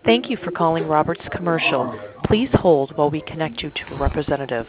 Thank you for calling Roberts Commercial. Please hold while we connect you to a representative.